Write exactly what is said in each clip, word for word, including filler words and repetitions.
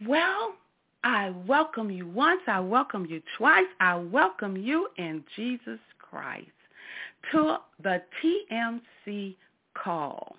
Well, I welcome you once, I welcome you twice, I welcome you in Jesus Christ to the T M C call.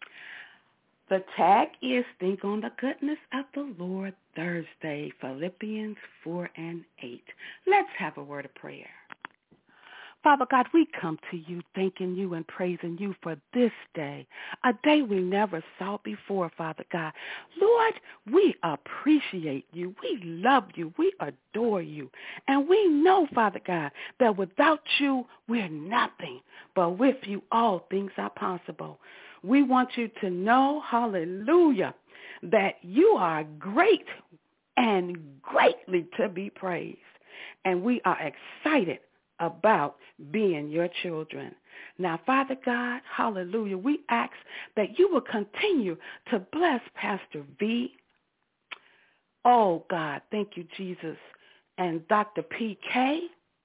The tag is Think on the Goodness of the Lord Thursday, Philippians four and eight. Let's have a word of prayer. Father God, we come to you thanking you and praising you for this day, a day we never saw before, Father God. Lord, we appreciate you. We love you. We adore you. And we know, Father God, that without you, we're nothing. But with you, all things are possible. We want you to know, hallelujah, that you are great and greatly to be praised. And we are excited about being your children. Now, Father God, hallelujah, we ask that you will continue to bless Pastor V. Oh, God, thank you, Jesus, and Doctor P K.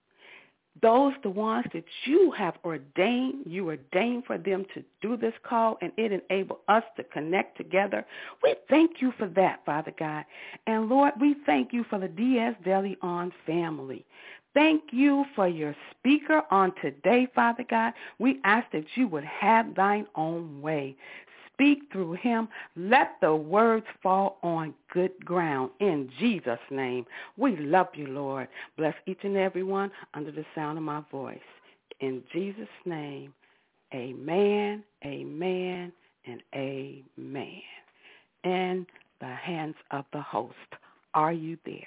Those the ones that you have ordained, you ordained for them to do this call, and it enabled us to connect together. We thank you for that, Father God. And, Lord, we thank you for the Diaz De Leon family. Thank you for your speaker on today, Father God. We ask that you would have thine own way. Speak through him. Let the words fall on good ground. In Jesus' name, we love you, Lord. Bless each and every one under the sound of my voice. In Jesus' name, amen, amen, and amen. In the hands of the host, are you there?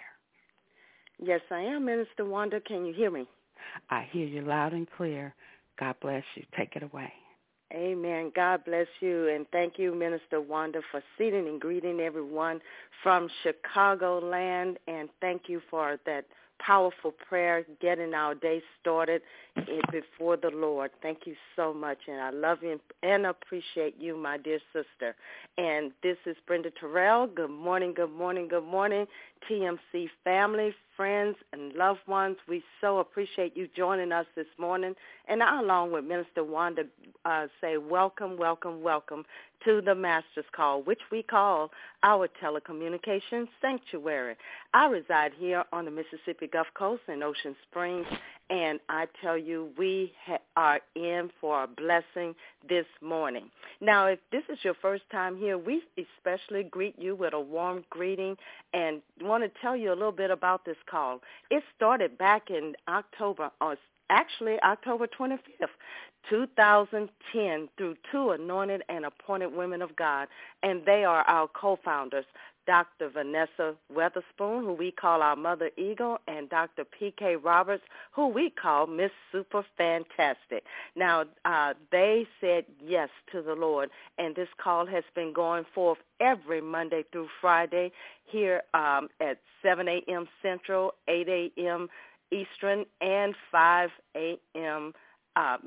Yes, I am, Minister Wanda. Can you hear me? I hear you loud and clear. God bless you. Take it away. Amen. God bless you, and thank you, Minister Wanda, for seating and greeting everyone from Chicagoland, and thank you for that powerful prayer, getting our day started before the Lord. Thank you so much, and I love you and appreciate you, my dear sister. And this is Brenda Terrell. Good morning, good morning, good morning, T M C family, friends, and loved ones. We so appreciate you joining us this morning. And I, along with Minister Wanda, uh, say welcome, welcome, welcome to the Master's Call, which we call our telecommunications sanctuary. I reside here on the Mississippi Gulf Coast in Ocean Springs, and I tell you, we ha- are in for a blessing this morning. Now, if this is your first time here, we especially greet you with a warm greeting and want to tell you a little bit about this call. It started back in October, or actually October twenty-fifth, two thousand ten, through two anointed and appointed women of God, and they are our co-founders, Doctor Vanessa Weatherspoon, who we call our Mother Eagle, and Doctor P K Roberts, who we call Miss Super Fantastic. Now, uh, they said yes to the Lord, and this call has been going forth every Monday through Friday here um, at seven a.m. Central, eight a.m. Eastern, and five a.m. Um,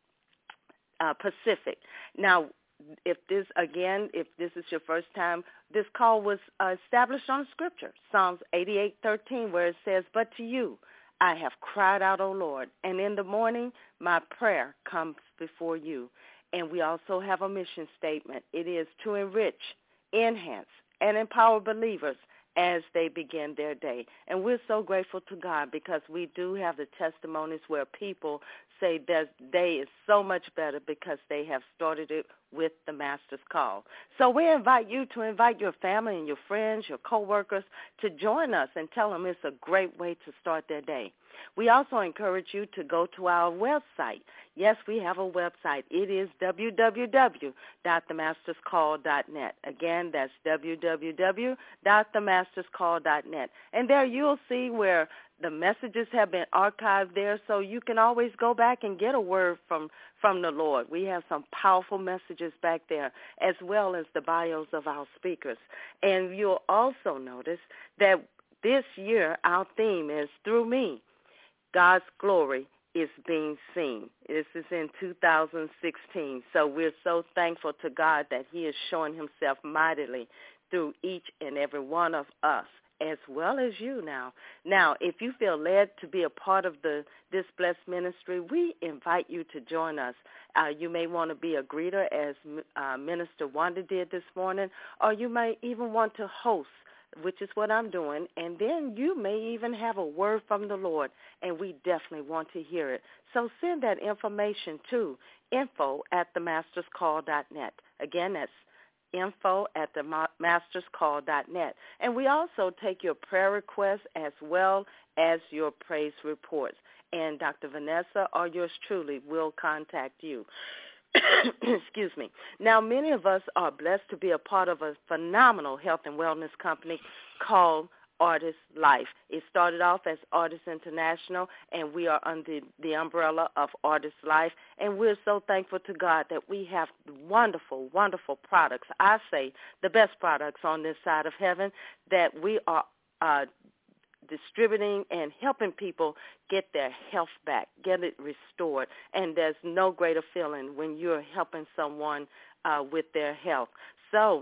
uh, Pacific. Now, if this, again, if this is your first time, this call was uh, established on Scripture, Psalms eighty-eight thirteen, where it says, "But to you I have cried out, O Lord, and in the morning my prayer comes before you." And we also have a mission statement. It is to enrich, enhance, and empower believers as they begin their day. And we're so grateful to God because we do have the testimonies where people say their day is so much better because they have started it with the Master's Call. So we invite you to invite your family and your friends, your coworkers, to join us and tell them it's a great way to start their day. We also encourage you to go to our website. Yes, we have a website. It is w w w dot the masters call dot net. Again, that's w w w dot the masters call dot net. And there you'll see where the messages have been archived there, so you can always go back and get a word from, from the Lord. We have some powerful messages back there, as well as the bios of our speakers. And you'll also notice that this year our theme is Through Me, God's glory is being seen. This is in two thousand sixteen. So we're so thankful to God that he is showing himself mightily through each and every one of us, as well as you now. Now, if you feel led to be a part of the this blessed ministry, we invite you to join us. Uh, you may want to be a greeter, as uh, Minister Wanda did this morning, or you may even want to host which is what I'm doing, and then you may even have a word from the Lord, and we definitely want to hear it. So send that information to info at the masters call dot net. Again, that's info at the masters call dot net. And we also take your prayer requests as well as your praise reports. And Doctor Vanessa or yours truly will contact you. Excuse me. Now, many of us are blessed to be a part of a phenomenal health and wellness company called Artis Life. It started off as Artis International, and we are under the umbrella of Artis Life, and we're so thankful to God that we have wonderful, wonderful products. I say the best products on this side of heaven that we are uh, distributing and helping people get their health back, get it restored, and there's no greater feeling when you're helping someone uh, with their health. So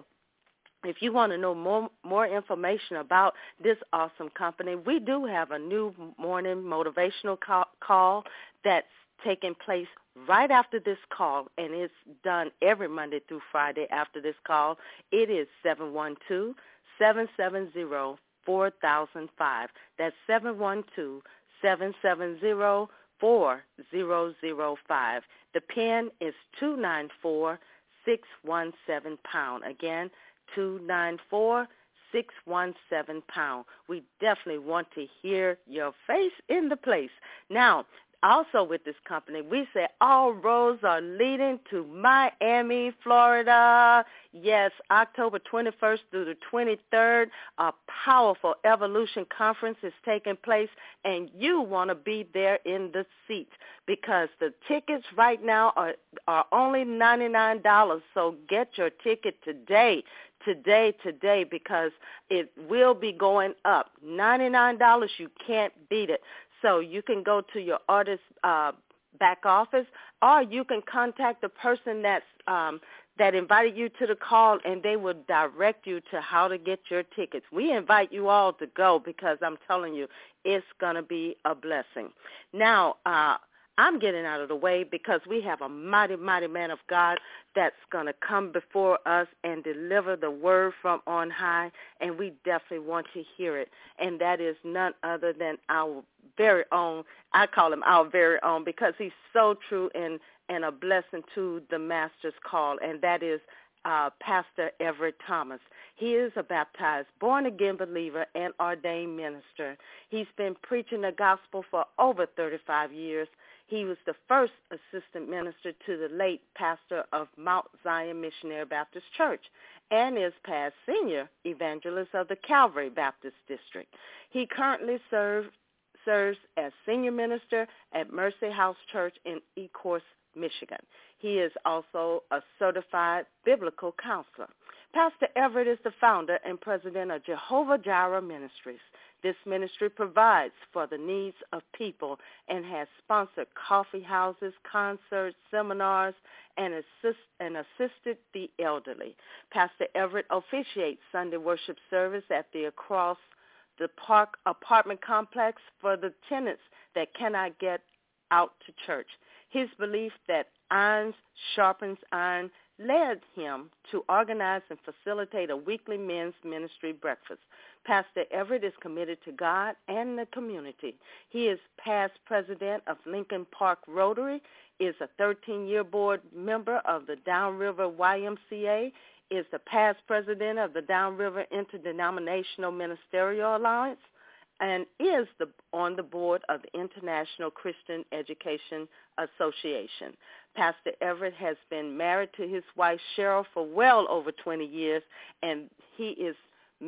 if you want to know more more information about this awesome company, we do have a new morning motivational call, call that's taking place right after this call, and it's done every Monday through Friday after this call. It is seven one two, seven seven zero, four thousand five. That's seven one two, seven seven zero, four thousand five. The PIN is two nine four, six one seven pound. Again, two nine four, six one seven pound. We definitely want to hear your face in the place. Now, also with this company, we say all roads are leading to Miami, Florida. Yes, October twenty-first through the twenty-third, a powerful Evolution Conference is taking place, and you want to be there in the seats because the tickets right now are, are only ninety-nine dollars, so get your ticket today. Today, today, because it will be going up. ninety-nine dollars, you can't beat it. So you can go to your Artis uh, back office, or you can contact the person that's um, that invited you to the call, and they will direct you to how to get your tickets. We invite you all to go because I'm telling you, it's going to be a blessing. Now, uh, I'm getting out of the way because we have a mighty, mighty man of God that's going to come before us and deliver the word from on high, and we definitely want to hear it. And that is none other than our very own, I call him our very own because he's so true and, and a blessing to the Master's call, and that is uh, Pastor Everett Thomas. He is a baptized, born-again believer and ordained minister. He's been preaching the gospel for over thirty-five years. He was the first assistant minister to the late pastor of Mount Zion Missionary Baptist Church and is past senior evangelist of the Calvary Baptist District. He currently serves serves as senior minister at Mercy House Church in Ecorse, Michigan. He is also a certified biblical counselor. Pastor Everett is the founder and president of Jehovah Jireh Ministries. This ministry provides for the needs of people and has sponsored coffee houses, concerts, seminars, and, assist, and assisted the elderly. Pastor Everett officiates Sunday worship service at the Across the Park apartment complex for the tenants that cannot get out to church. His belief that iron sharpens iron led him to organize and facilitate a weekly men's ministry breakfast. Pastor Everett is committed to God and the community. He is past president of Lincoln Park Rotary, is a thirteen-year board member of the Downriver Y M C A, is the past president of the Downriver Interdenominational Ministerial Alliance, and is the, on the board of the International Christian Education Association. Pastor Everett has been married to his wife Cheryl for well over twenty years, and he is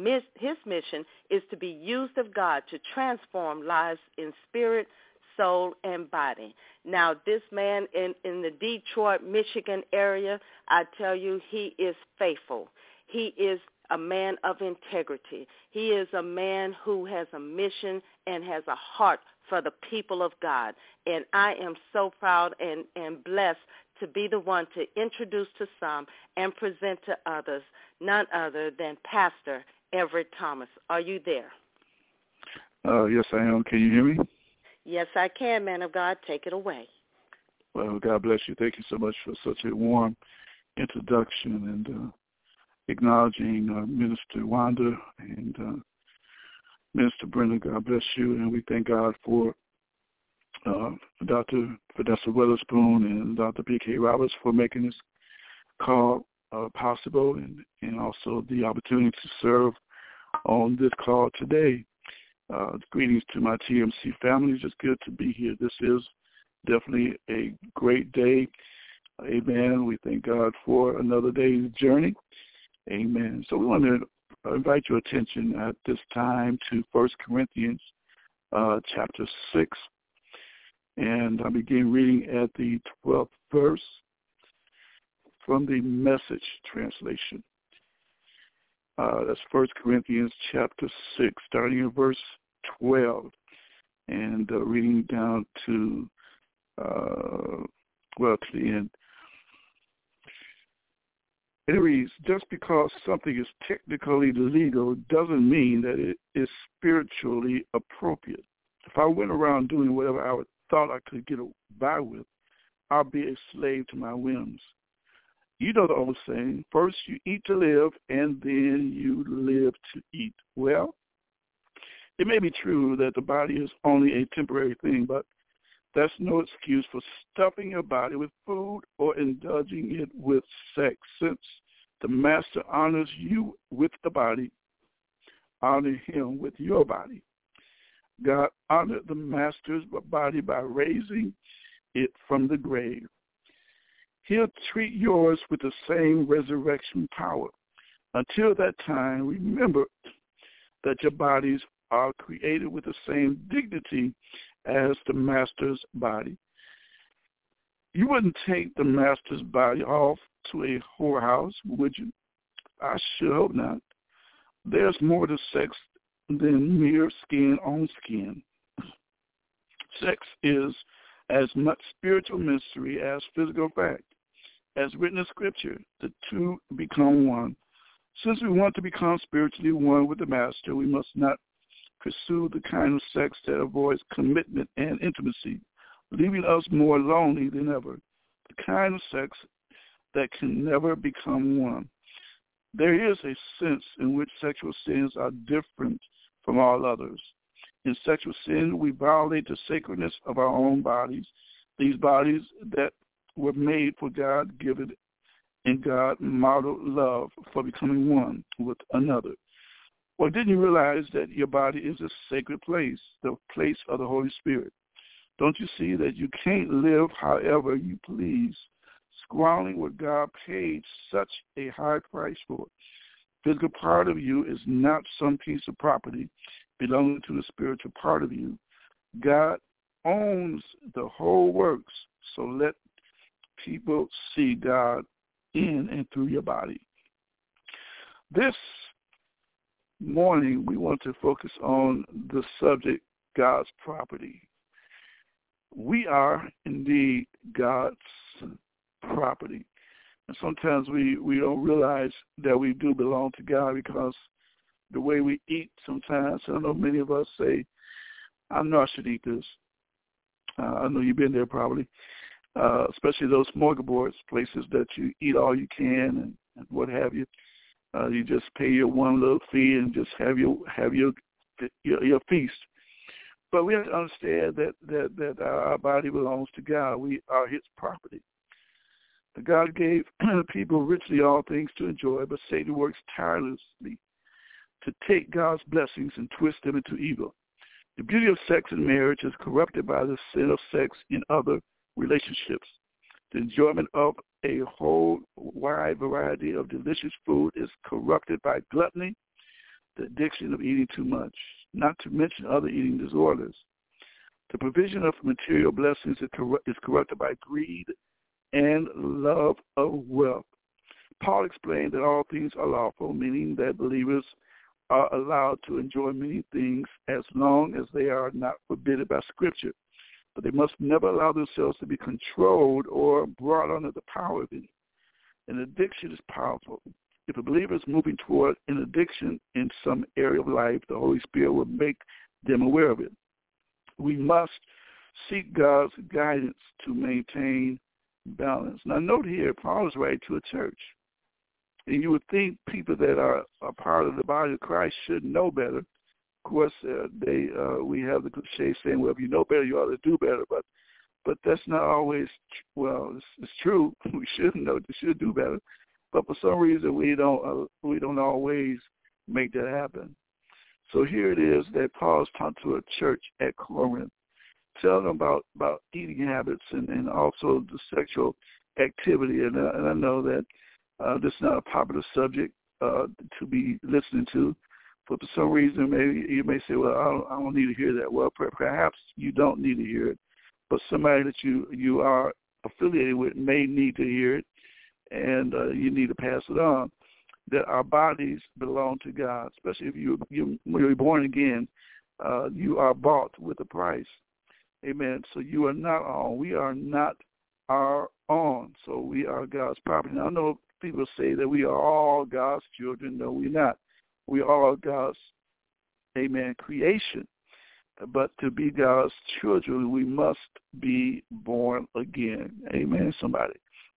his mission is to be used of God to transform lives in spirit, soul, and body. Now, this man in, in the Detroit, Michigan area, I tell you, he is faithful. He is a man of integrity. He is a man who has a mission and has a heart for the people of God. And I am so proud and, and blessed to be the one to introduce to some and present to others none other than Pastor Everett Thomas. Are you there? Uh, yes, I am. Can you hear me? Yes, I can, man of God. Take it away. Well, God bless you. Thank you so much for such a warm introduction. And uh, acknowledging uh, Minister Wanda and uh, Minister Brenda. God bless you, and we thank God for uh, Doctor Vanessa Witherspoon and Doctor B K Roberts for making this call uh, possible, and, and also the opportunity to serve on this call today. Uh, greetings to my T M C family. It's just good to be here. This is definitely a great day. Amen. We thank God for another day's journey. Amen. So we want to invite your attention at this time to First Corinthians uh, chapter six. And I begin reading at the twelfth verse from the Message translation. Uh, that's First Corinthians chapter six, starting in verse twelve, and uh, reading down to, uh, well, to the end. It reads, just because something is technically legal doesn't mean that it is spiritually appropriate. If I went around doing whatever I thought I could get by with, I'll be a slave to my whims. You know the old saying, first you eat to live, and then you live to eat. Well, it may be true that the body is only a temporary thing, but that's no excuse for stuffing your body with food or indulging it with sex. Since the master honors you with the body, honor him with your body. God honored the master's body by raising it from the grave. He'll treat yours with the same resurrection power. Until that time, remember that your bodies are created with the same dignity as the master's body. You wouldn't take the master's body off to a whorehouse, would you? I sure hope not. There's more to sex than mere skin on skin. Sex is as much spiritual mystery as physical fact. As written in Scripture, the two become one. Since we want to become spiritually one with the Master, we must not pursue the kind of sex that avoids commitment and intimacy, leaving us more lonely than ever. The kind of sex that can never become one. There is a sense in which sexual sins are different from all others. In sexual sin, we violate the sacredness of our own bodies, these bodies that were made for God-given and God-modeled love for becoming one with another. Well, didn't you realize that your body is a sacred place, the place of the Holy Spirit? Don't you see that you can't live however you please, squandering what God paid such a high price for? The physical part of you is not some piece of property belonging to the spiritual part of you. God owns the whole works, so let people see God in and through your body. This morning, we want to focus on the subject, God's property. We are indeed God's property. And sometimes we, we don't realize that we do belong to God because the way we eat sometimes, I know many of us say, I know I should eat this. Uh, I know you've been there probably. Uh, especially those smorgasbords, places that you eat all you can and, and what have you. Uh, you just pay your one little fee and just have your have your your, your feast. But we have to understand that, that, that our body belongs to God. We are His property. God gave people richly all things to enjoy, but Satan works tirelessly to take God's blessings and twist them into evil. The beauty of sex in marriage is corrupted by the sin of sex in other relationships. The enjoyment of a whole wide variety of delicious food is corrupted by gluttony, the addiction of eating too much, not to mention other eating disorders. The provision of material blessings is, corru- is corrupted by greed and love of wealth. Paul explained that all things are lawful, meaning that believers are allowed to enjoy many things as long as they are not forbidden by Scripture. But they must never allow themselves to be controlled or brought under the power of it. An addiction is powerful. If a believer is moving toward an addiction in some area of life, the Holy Spirit will make them aware of it. We must seek God's guidance to maintain balance. Now note here, Paul is writing to a church. And you would think people that are a part of the body of Christ should know better. Of course, uh, they uh, we have the cliche saying, well, if you know better, you ought to do better. But but that's not always, well, it's, it's true. We should know, we should do better. But for some reason, we don't uh, we don't always make that happen. So here it is that Paul's talking to a church at Corinth, telling them about, about eating habits and, and also the sexual activity. And, uh, and I know that uh, this is not a popular subject uh, to be listening to. But for some reason, maybe you may say, well, I don't, I don't need to hear that. Well, perhaps you don't need to hear it. But somebody that you, you are affiliated with may need to hear it, and uh, you need to pass it on. That our bodies belong to God, especially if you, you when you're born again, uh, you are bought with a price. Amen. So you are not our own. We are not our own. So we are God's property. Now, I know people say that we are all God's children. No, we're not. We are all God's, amen, creation. But to be God's children, we must be born again. Amen, somebody.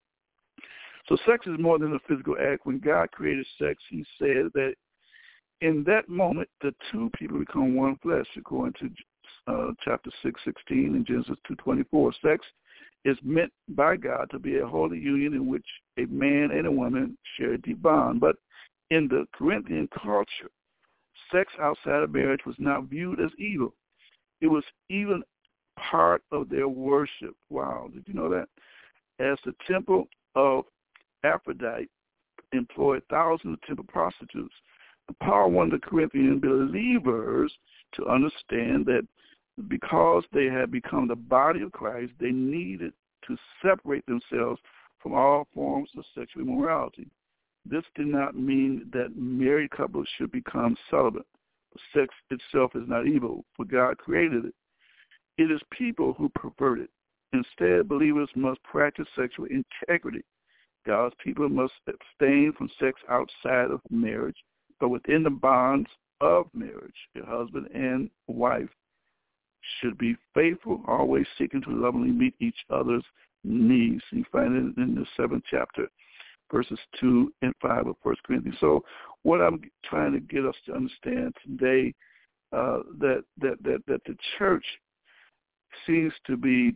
So sex is more than a physical act. When God created sex, he said that in that moment, the two people become one flesh, according to uh, chapter six sixteen in Genesis two twenty-four. Sex is meant by God to be a holy union in which a man and a woman share a deep bond. But in the Corinthian culture, sex outside of marriage was not viewed as evil. It was even part of their worship. Wow, did you know that? As the temple of Aphrodite employed thousands of temple prostitutes, Paul wanted the Corinthian believers to understand that because they had become the body of Christ, they needed to separate themselves from all forms of sexual immorality. This did not mean that married couples should become celibate. Sex itself is not evil, for God created it. It is people who pervert it. Instead, believers must practice sexual integrity. God's people must abstain from sex outside of marriage, but within the bonds of marriage, a husband and wife should be faithful, always seeking to lovingly meet each other's needs. You find it in the seventh chapter, verses two and five of First Corinthians. So what I'm trying to get us to understand today, uh, that, that, that, that the church seems to be,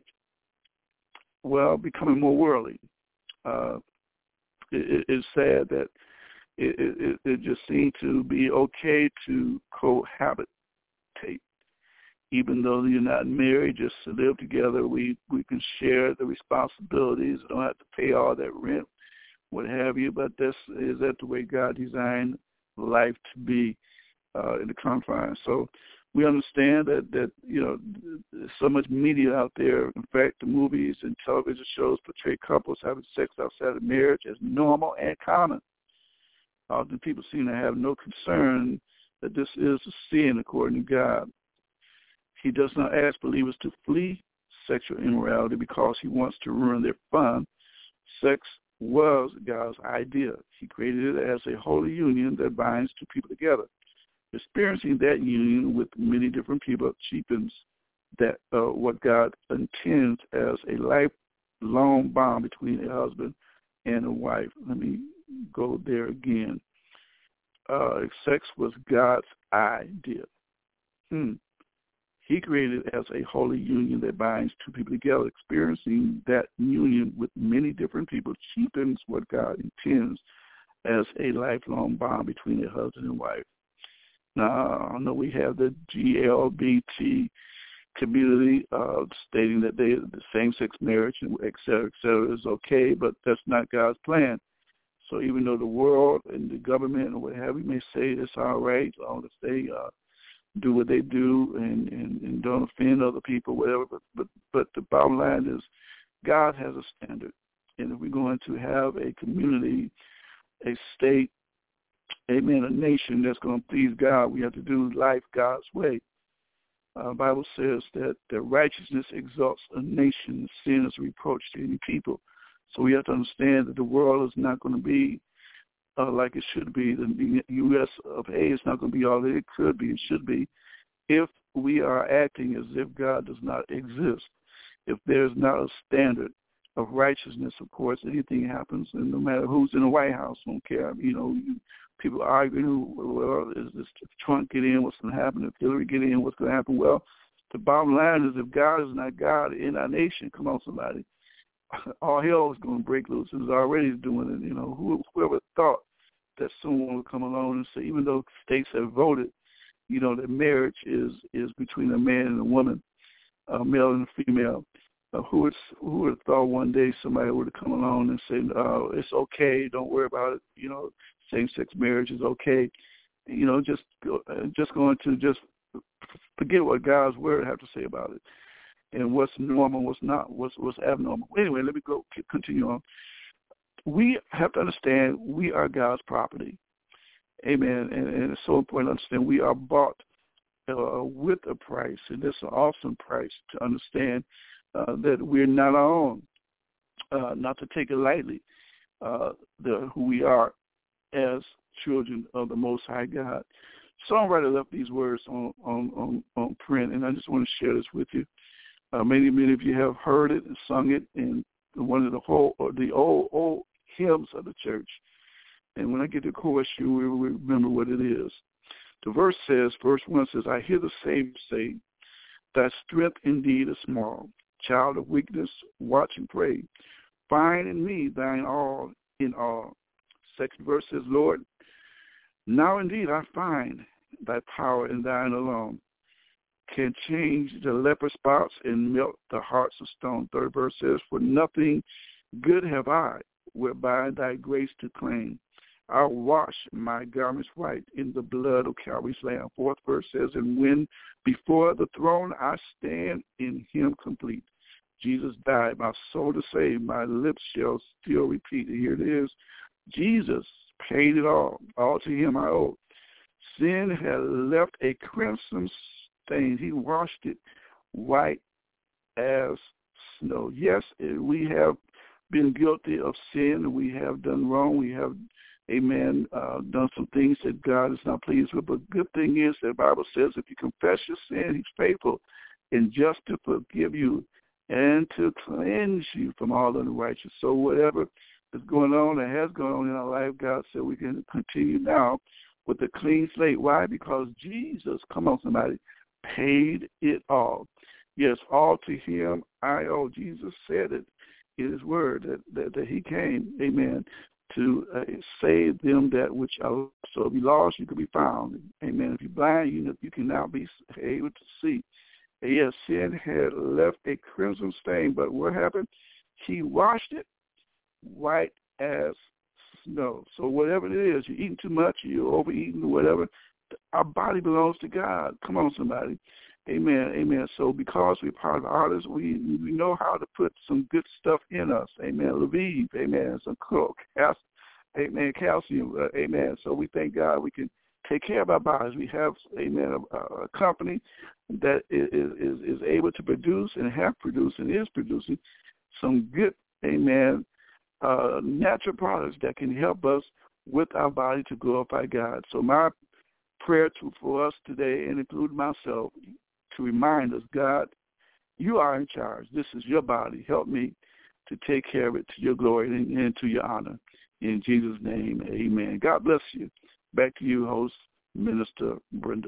well, becoming more worldly. Uh, it, it's sad that it, it, it just seems to be okay to cohabitate. Even though you're not married, just to live together, we, we can share the responsibilities. Don't have to pay all that rent, what have you, but this is that the way God designed life to be uh, in the confines. So we understand that, that, you know, there's so much media out there. In fact, the movies and television shows portray couples having sex outside of marriage as normal and common. Often people seem to have no concern that this is a sin according to God. He does not ask believers to flee sexual immorality because he wants to ruin their fun. Sex was God's idea. He created it as a holy union that binds two people together. Experiencing that union with many different people cheapens that uh, what God intends as a lifelong bond between a husband and a wife. Let me go there again. Uh, sex was God's idea. Hmm. He created it as a holy union that binds two people together. Experiencing that union with many different people cheapens what God intends as a lifelong bond between a husband and wife. Now, I know we have the G L B T community uh, stating that they, the same-sex marriage, et cetera, et cetera, is okay, but that's not God's plan. So even though the world and the government or what have you may say it's all right, as long as they uh, do what they do and, and, and don't offend other people, whatever. But, but but the bottom line is God has a standard. And if we're going to have a community, a state, amen, a nation that's going to please God, we have to do life God's way. Uh, the Bible says that the righteousness exalts a nation, sin is a reproach to any people. So we have to understand that the world is not going to be Uh, like it should be. The U S of A is not going to be all that it could be, it should be, if we are acting as if God does not exist, if there's not a standard of righteousness, of course. Anything happens, and no matter who's in the White House, don't care. You know, you, people arguing, well, is this if Trump get in, what's going to happen? If Hillary get in, what's going to happen? Well, the bottom line is if God is not God in our nation, come on, somebody, all hell is going to break loose. It's already doing it. You know, Who, whoever thought that someone would come along and say, even though states have voted, you know, that marriage is, is between a man and a woman, a male and a female. Uh, who would who would have thought one day somebody would have come along and said, uh, it's okay, don't worry about it, you know, same-sex marriage is okay. You know, just go, uh, just going to just forget what God's word have to say about it and what's normal, what's not, what's what's abnormal. Anyway, let me go continue on. We have to understand we are God's property. Amen. And, and it's so important to understand we are bought uh, with a price, and it's an awesome price to understand uh, that we're not our own, uh, not to take it lightly, uh, the, who we are as children of the Most High God. Songwriter left these words on, on, on, on print, and I just want to share this with you. Uh, many, many of you have heard it and sung it in one of the whole or the old, old hymns of the church. And when I get to the chorus, you will remember what it is. The verse says, verse one says, I hear the Savior say, thy strength indeed is small. Child of weakness, watch and pray. Find in me thine all in all. Second verse says, Lord, now indeed I find thy power in thine alone. Can change the leper spots and melt the hearts of stone. Third verse says, for nothing good have I, whereby thy grace to claim. I'll wash my garments white in the blood of Calvary's Lamb. Fourth verse says, and when before the throne I stand in him complete. Jesus died, my soul to save, my lips shall still repeat. And here it is. Jesus paid it all. All to him I owe. Sin had left a crimson stain. He washed it white as snow. Yes, we have been guilty of sin. We have done wrong. We have Amen, uh, done some things that God is not pleased with. But the good thing is that the Bible says if you confess your sin, he's faithful and just to forgive you and to cleanse you from all unrighteousness. So whatever is going on and has gone on in our life, God said we can continue now with a clean slate. Why? Because Jesus, come on somebody, paid it all. Yes, all to him I owe. Jesus said it in his word that, that, that he came, amen, to uh, save them that which are lost. So if you're lost, you can be found. Amen. If you're blind, you know, you can now be able to see. And yes, sin had left a crimson stain, but what happened? He washed it white as snow. So whatever it is, you're eating too much, you're overeating or whatever, our body belongs to God. Come on, somebody. Amen, amen. So because we're part of the artists, we we know how to put some good stuff in us. Amen. Lviv, amen. Some coke, amen. Calcium, uh, amen. So we thank God we can take care of our bodies. We have, amen, a, a company that is, is is able to produce and have produced and is producing some good, amen, uh, natural products that can help us with our body to glorify God. So my prayer to, for us today, and including myself, to remind us, God, you are in charge. This is your body. Help me to take care of it to your glory and, and to your honor. In Jesus' name, amen. God bless you. Back to you, host, Minister Brenda.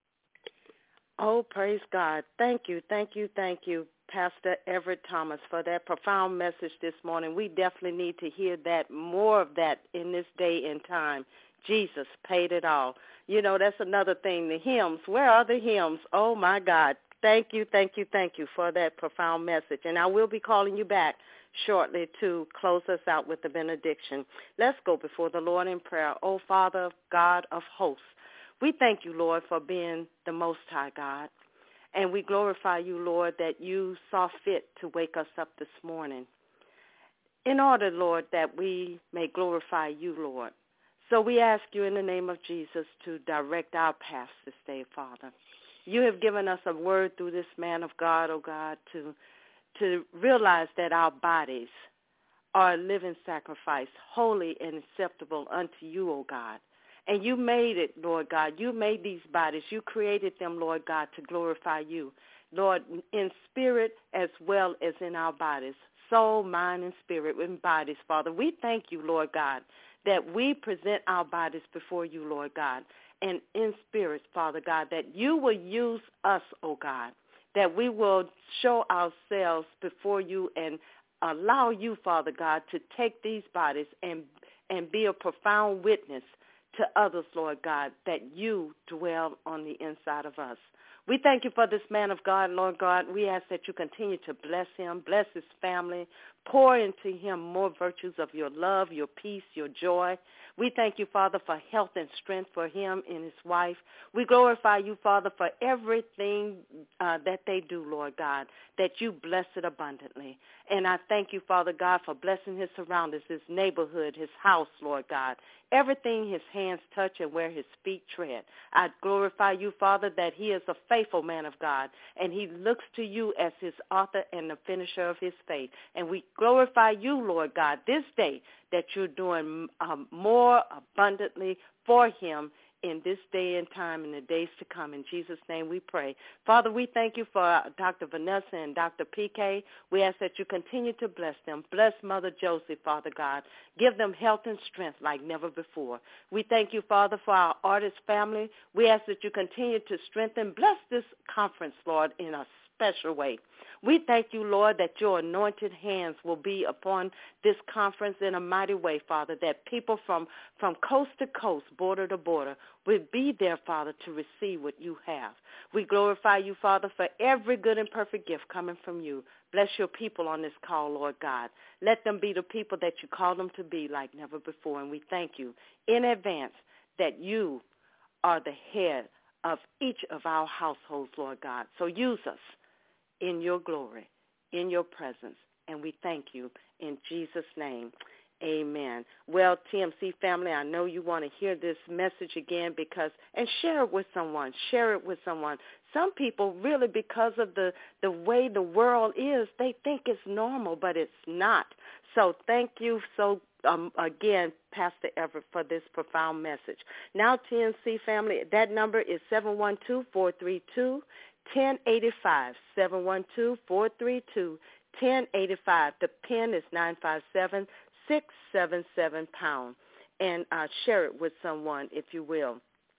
Oh, praise God. Thank you, thank you, thank you, Pastor Everett Thomas, for that profound message this morning. We definitely need to hear that, more of that in this day and time. Jesus paid it all. You know, that's another thing, the hymns. Where are the hymns? Oh, my God. Thank you, thank you, thank you for that profound message. And I will be calling you back shortly to close us out with the benediction. Let's go before the Lord in prayer. Oh, Father, God of hosts, we thank you, Lord, for being the Most High God. And we glorify you, Lord, that you saw fit to wake us up this morning in order, Lord, that we may glorify you, Lord. So we ask you in the name of Jesus to direct our paths this day, Father. You have given us a word through this man of God, oh God, to to realize that our bodies are a living sacrifice, holy and acceptable unto you, oh God. And you made it, Lord God. You made these bodies. You created them, Lord God, to glorify you, Lord, in spirit as well as in our bodies. soul, mind, and spirit and bodies, Father. We thank you, Lord God, that we present our bodies before you, Lord God, and in spirits, Father God, that you will use us, oh God, that we will show ourselves before you and allow you, Father God, to take these bodies and and be a profound witness to others, Lord God, that you dwell on the inside of us. We thank you for this man of God, Lord God. We ask that you continue to bless him, bless his family, pour into him more virtues of your love, your peace, your joy. We thank you, Father, for health and strength for him and his wife. We glorify you, Father, for everything uh, that they do, Lord God, that you bless it abundantly. And I thank you, Father God, for blessing his surroundings, his neighborhood, his house, Lord God, everything his hands touch and where his feet tread. I glorify you, Father, that he is a faithful man of God, and he looks to you as his author and the finisher of his faith. And we glorify you, Lord God, this day that you're doing um, more abundantly for him in this day and time and the days to come. In Jesus' name we pray. Father, we thank you for Doctor Vanessa and Doctor P K. We ask that you continue to bless them. Bless Mother Josie, Father God. Give them health and strength like never before. We thank you, Father, for our artist family. We ask that you continue to strengthen. Bless this conference, Lord, in a special way. We thank you, Lord, that your anointed hands will be upon this conference in a mighty way, Father, that people from, from coast to coast, border to border, will be there, Father, to receive what you have. We glorify you, Father, for every good and perfect gift coming from you. Bless your people on this call, Lord God. Let them be the people that you call them to be like never before. And we thank you in advance that you are the head of each of our households, Lord God. So use us in your glory, in your presence, and we thank you in Jesus' name. Amen. Well, T M C family, I know you want to hear this message again because, and share it with someone. Share it with someone. Some people really, because of the, the way the world is, they think it's normal, but it's not. So thank you so um, again, Pastor Everett, for this profound message. Now, T M C family, that number is seven one two, four three two, one zero eight five, seven one two, four three two, one zero eight five. The PIN is nine five seven, six seven seven pound. And uh, share it with someone, if you will.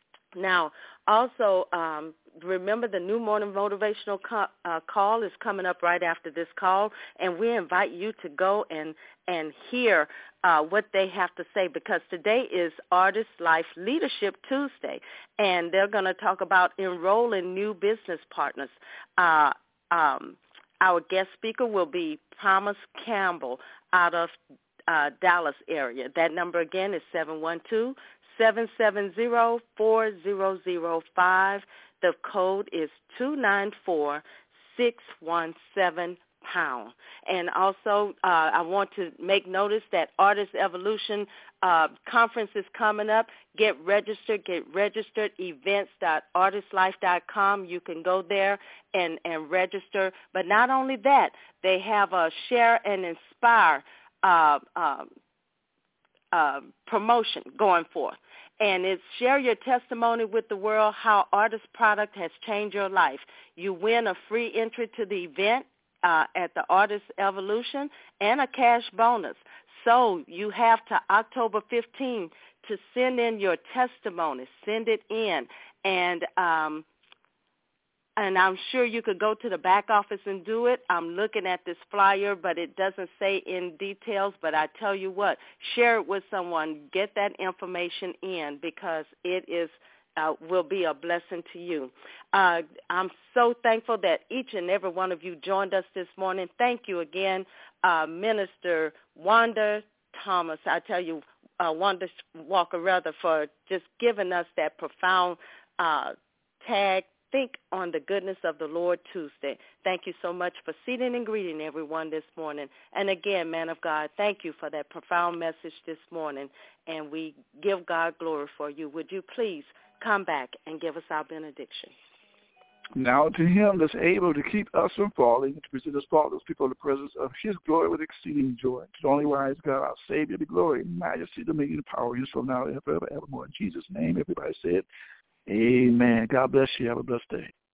Now, also, um, remember the New Morning Motivational co- uh, Call is coming up right after this call, and we invite you to go and, and hear uh, what they have to say, because today is Artist Life Leadership Tuesday, and they're going to talk about enrolling new business partners. Uh, um, our guest speaker will be Thomas Campbell out of uh, Dallas area. That number again is seven one two, seven seven zero, four zero zero five. The code is two nine four, six one seven pound. And also, uh, I want to make notice that Artist Evolution uh, conference is coming up. Get registered. Get registered. events dot artist life dot com. You can go there and, and register. But not only that, they have a Share and Inspire uh, uh, uh, promotion going forth. And it's share your testimony with the world, how Artist Product has changed your life. You win a free entry to the event uh, at the Artist Evolution and a cash bonus. So you have to October fifteenth to send in your testimony. Send it in. And um, and I'm sure you could go to the back office and do it. I'm looking at this flyer, but it doesn't say in details. But I tell you what, share it with someone. Get that information in, because it is uh, will be a blessing to you. Uh, I'm so thankful that each and every one of you joined us this morning. Thank you again, uh, Minister Wanda Thomas. I tell you, uh, Wanda Walker, rather, for just giving us that profound uh, tag. Think on the goodness of the Lord Tuesday. Thank you so much for seating and greeting everyone this morning. And again, man of God, thank you for that profound message this morning. And we give God glory for you. Would you please come back and give us our benediction? Now to him that's able to keep us from falling, to present us faultless before the presence of his glory with exceeding joy. To the only wise God, our Savior, the glory, majesty, dominion, and power, is from now and forever, evermore. In Jesus' name, everybody said, amen. God bless you. Have a blessed day.